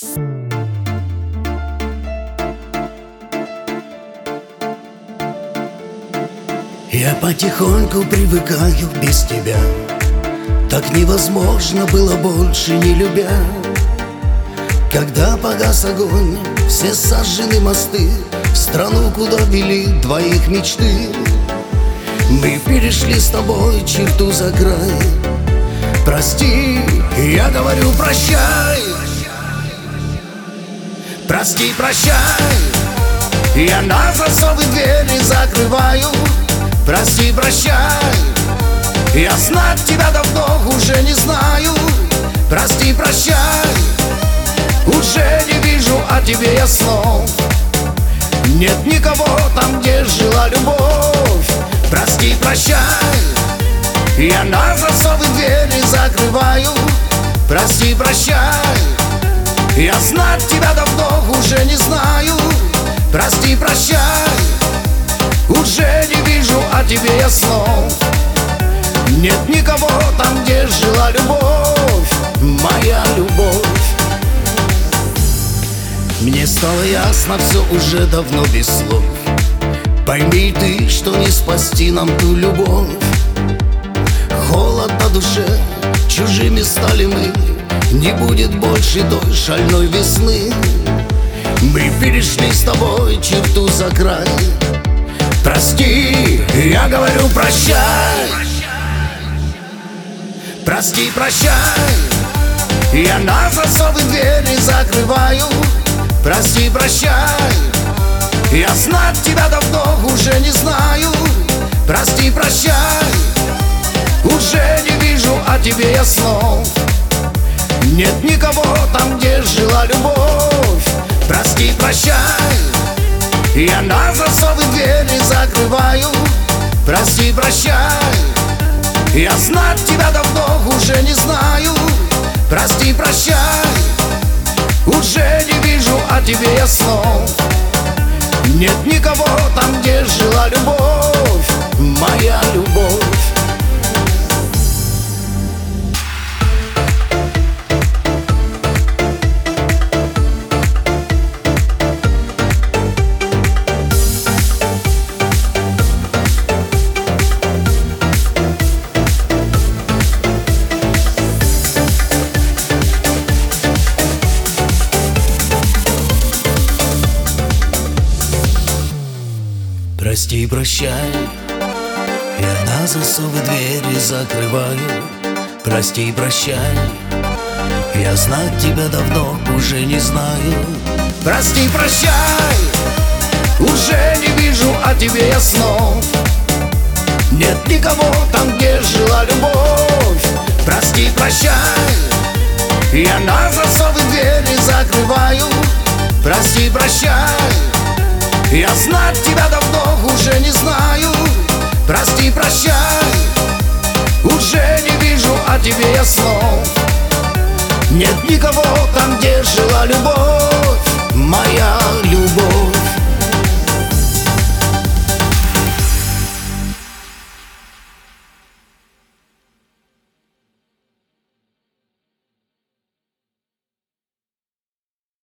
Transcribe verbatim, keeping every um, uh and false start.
Я потихоньку привыкаю без тебя. Так невозможно было больше не любя. Когда погас огонь, все сожжены мосты в страну, куда вели двоих мечты. Мы перешли с тобой черту за край. Прости, я говорю прощай. Прости, прощай. Я на засовы двери закрываю. Прости, прощай. Я знать тебя давно уже не знаю. Прости, прощай. Уже не вижу о тебе я снов. Нет никого там, где жила любовь. Прости, прощай. Я на засовы двери закрываю. Прости, прощай. Я знать тебя давно уже не знаю. Прости, прощай. Уже не вижу о тебе я снов. Нет никого там, где жила любовь, моя любовь. Мне стало ясно все уже давно без слов. Пойми ты, что не спасти нам ту любовь. Холод на душе, чужими стали мы. Не будет больше той шальной весны. Мы перешли с тобой черту за край. Прости, я говорю прощай. Прости, прощай. Я на засовы двери закрываю. Прости, прощай. Я знать тебя давно уже не знаю. Прости, прощай. Уже не вижу о тебе я снов. Нет никого там, где жила любовь. Прости, прощай. Я на засовы двери закрываю. Прости, прощай. Я знать тебя давно уже не знаю. Прости, прощай. Уже не вижу о тебе я снов. Нет никого там, где жила любовь, моя любовь. Прости, прощай. Я на засовы двери закрываю. Прости, прощай. Я знать тебя давно уже не знаю. Прости, прощай. Уже не вижу о тебе я снов. Нет никого там, где жила любовь. Прости, прощай. Я на засовы двери закрываю. Прости, прощай. Я знать тебя давно уже не знаю.